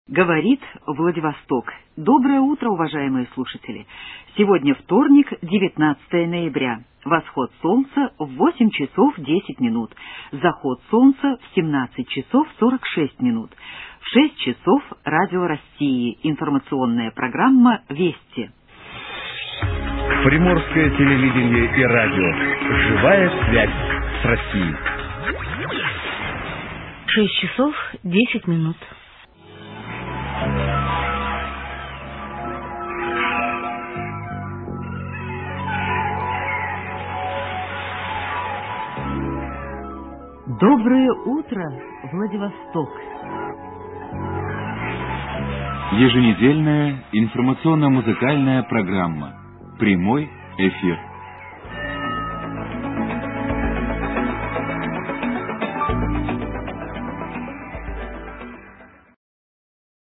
Говорит Владивосток. Доброе утро, уважаемые слушатели. Сегодня вторник, 19 ноября. Восход солнца в 8 часов 10 минут. Заход солнца в 17 часов 46 минут. В 6 часов Радио России. Информационная программа «Вести». Приморское телевидение и радио. Живая связь с Россией. 6 часов 10 минут. Доброе утро, Владивосток. Еженедельная информационно-музыкальная программа. Прямой эфир.